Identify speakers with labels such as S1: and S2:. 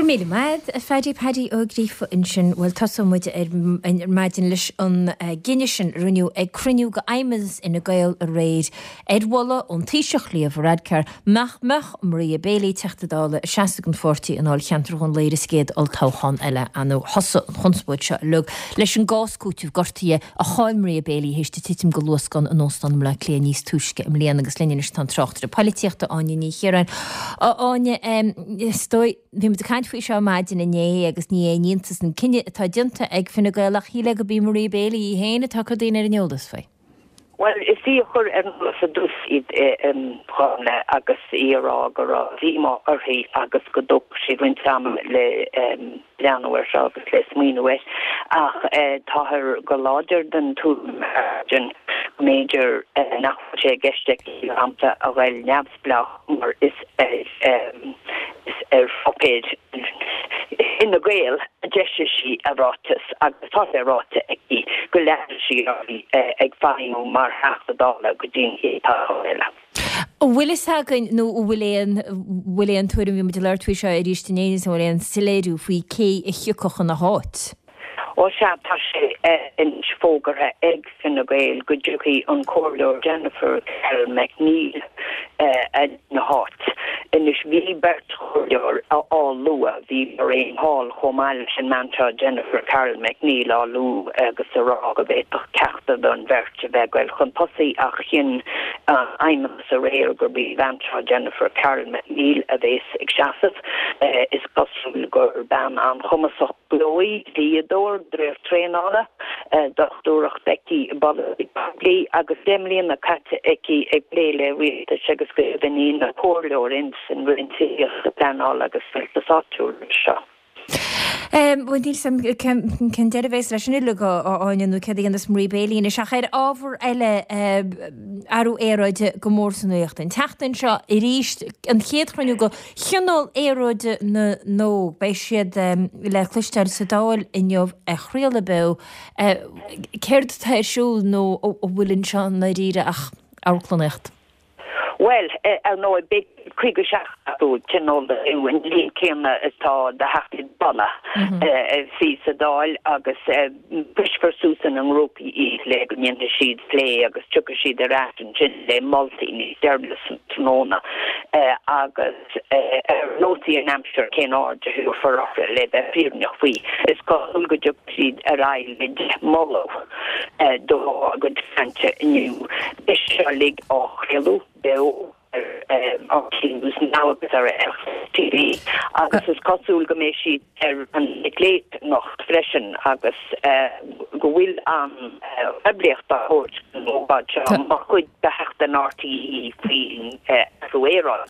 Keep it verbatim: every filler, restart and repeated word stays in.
S1: mí maid a feidir padí ó grífa in sin bhfuil tosamid ar maidin leis an gine sin runniú ag cruniú go aimimes ina gail a réid Edwalla ón tíiseach líomh radcar meach meach Maria Bailey teachtadála seaasta an fortí an áil cheantar chun léir scéad al táchan eile anú hosa chunspóid se lug leis an gáscútúh gortaí a cháil Maria Bailey héiste titim go luascan an óstan le léa níos túisce am léana agus leanais tan trochtar a políochta aine ní chérain a áine stoi bhí me caiint faoi seo maidin na né agus ní éontas an cinenne atá dinta ag finna gailach híle go bí Maria Bailey í héine tá go dtíine ar an eoldas fai.
S2: Well, is die chur en sa dus id um, chone agus ira go vima arhi agus godok si wint sam le um, Januar agus le smínuet ach uh, tá her go láger den tú margin major uh, nach sé gestek amta a well nebsblach mar is uh, um, is er fopid in the grail gesture she arotas agus tá erota ag go le si ag fainu mar half the dollar go din hi tála.
S1: Willis hagan nó bhfuilon bhfuilon tuairim bhí leir tuaise a rístinéis bhfuilon siléadú faoi cé i chiúcochan na háit.
S2: O se tá sé in fógarthe ag fin na gail go dúchaí an córdóir Jennifer Carroll McNeil na háit. Inis bhí bert chórdóir á lua bhí ar éon hall chomáil sin manta Jennifer Carroll McNeil á lu agus ará go bhéach ceachta don bherte bheithil chun tosaí a chin aimimeas a réir gur bhí manta Jennifer Carroll McNeil a bhés ag seasamh is cosúil gur ban an chumasach glóí díadóir dref trénála doctorach Becky Bobby agus demlíon na catte eki ag léile ri a segus go venín na pórlór ins an rintíoch a planála agus a sáúr seo.
S1: Bhil díl sam cin deirbhééis leis sin le go áinú ce an Maria Bailey na seachéir ábhar eile arú éráide go mór san nuochtain. Teachtain seo i ríist an chéadchrainú go cheanál éráide na nó bei siad le chluisteir sa dáil inneomh a chríala be céir taisiúil nó ó bhfuilinn seo na ríre ach áclanecht.
S2: Well, uh, no, a big Kriga Shachtu, Chinol, when Lee came as to the Hafted Bala, see Sadal, August, Push for Susan and Ropi Eat, Leg, and the Sheed Slay, August, Chukashi, the Rat, and Chinley, Multi, Derbless, Tonona, August, Roti and Hampshire, Ken Order, who for offer, led a fear of we. It's called Ulga Jupseed, Arrive with Molo, do a good French new, Bishop or Hello. Bill um, was now a bit of T V. Agus is cosúil go méid siad ar an léit nach freisin agus go bhfuil an ebliachta hót nó bad mar chuid behecht an R T E faoin ruéráid